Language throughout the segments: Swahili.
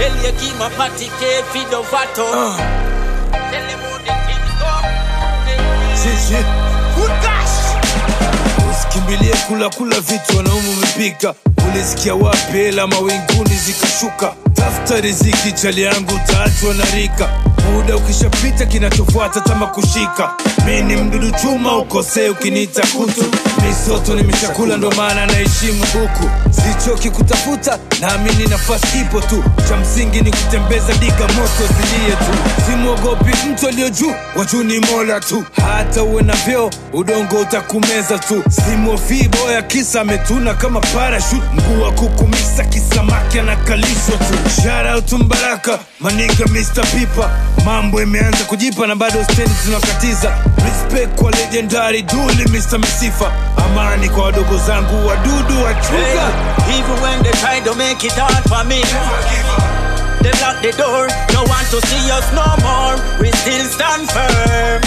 Elie kima patike fido vato. Tell them the things go. Zizi Good gosh. Usikimbilie kula vitu wanaume umepika. Ulisikia wapi hela mawinguni zikashuka. Tafuta riziki chali yangu utaachwa na rika. Muda ukishapita kinachofuata tama kushika. Mimi mdudu chuma ukosea ukiniita kutu. Misoto nimeshakula ndo maana naheshimu huku. Sichoki kutafuta naamini nafasi ipo tu. Cha msingi ni kutembeza diga moto zilie tu. Simuogopi mtu aliyo juu, wajuu ni Mola tu. Hata uwe na vyeo udongo utakumeza tu. Simuofi boya kisa ametuna kama parachute. Mguu wa kukumisa kisamaki anakalishwa tu. Shout out Mbaraka, maniga Mr. Pipa. Mambo imeanza kujipa na bado stendi tunakatiza. Respect kwa legendary Duli Mr. Misifa. Amani kwa wadogo zangu wadudu wachuga. Hey, even when they try to make it hard for me, they lock the door, no want to see us no more. We still stand firm.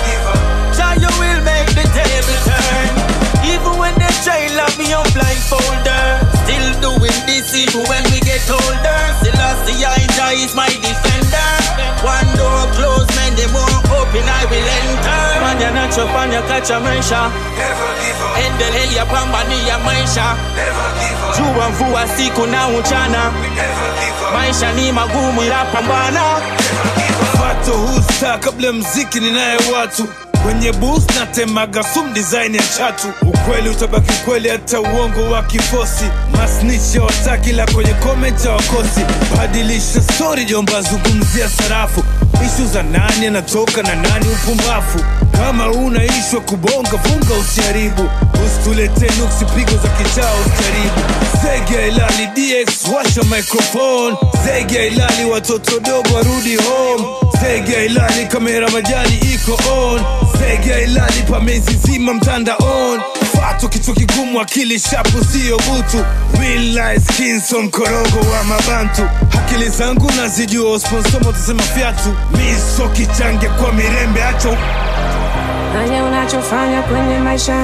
Jah, you will make the table turn. Even when they try lock me on blindfolder, still doing this even when we get older. Still lost the eye, Jah is my defender. One door closed, man, the more open I will enter. Fanya nachofanya kacha maisha, endelea pambania maisha. Jua mvua siku na mchana, maisha ni magumu ila pambana. Fato husta kabla mziki ninaye watu. Kwenye booth na temaga sum design ya chatu. Ukweli utabaki kweli hata uongo wa kifosi. Masnichi ya wataki la kwenye comment ya wakosi. Badilisha story jomba zungumzia sarafu. Ishu za nani anatoka na nani upumbafu. Kama unaishwa kubonga funga usiharibu. Usitulete nuksi pigo za kichao usijaribu. Zege ilali DX washa microphone. Zege ilali watoto dogo warudi home. Zege ilali kamera majani iko on. Zege ilali pamezi zima mtanda on. Fato kichwa kigumu akili shapu siyo butu. Real life skinson mkorogo wa mabantu. Akili zangu nazijua usponsomo utasema fiatu. Miso kichange kwa mirembe acho. Fanya unachofanya kwenye maisha,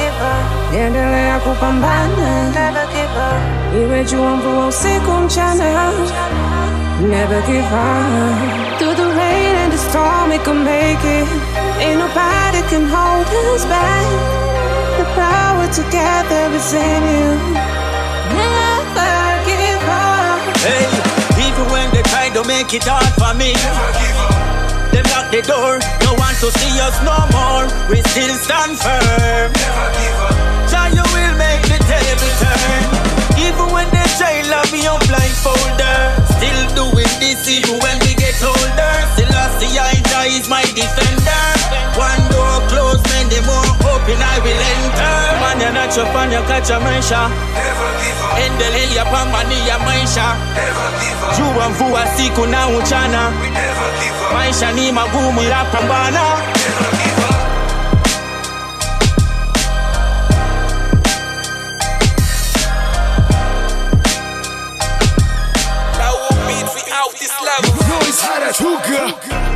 endelea kupambana. Iwe jua mvua usiku mchana, never give up. Through the rain and the storm we can make it. Ain't nobody can hold us back. The power together is in you. Never give up. Hey, even when they try to make it hard for me, they lock the door, no want to see us no more. We still stand firm. Jah, you will make the table turn. Even when they try love me on blindfolder, still doing this even when we get older. Still lost the eye, Jah is my defender. One door closed, man, the more open I will enter. Fanya nachofanya kacha maisha, endelea pambania maisha. Jua mvua siku na mchana, maisha ni magumu ila pambana. Now we'll meet we out this level. Noise hada chuga.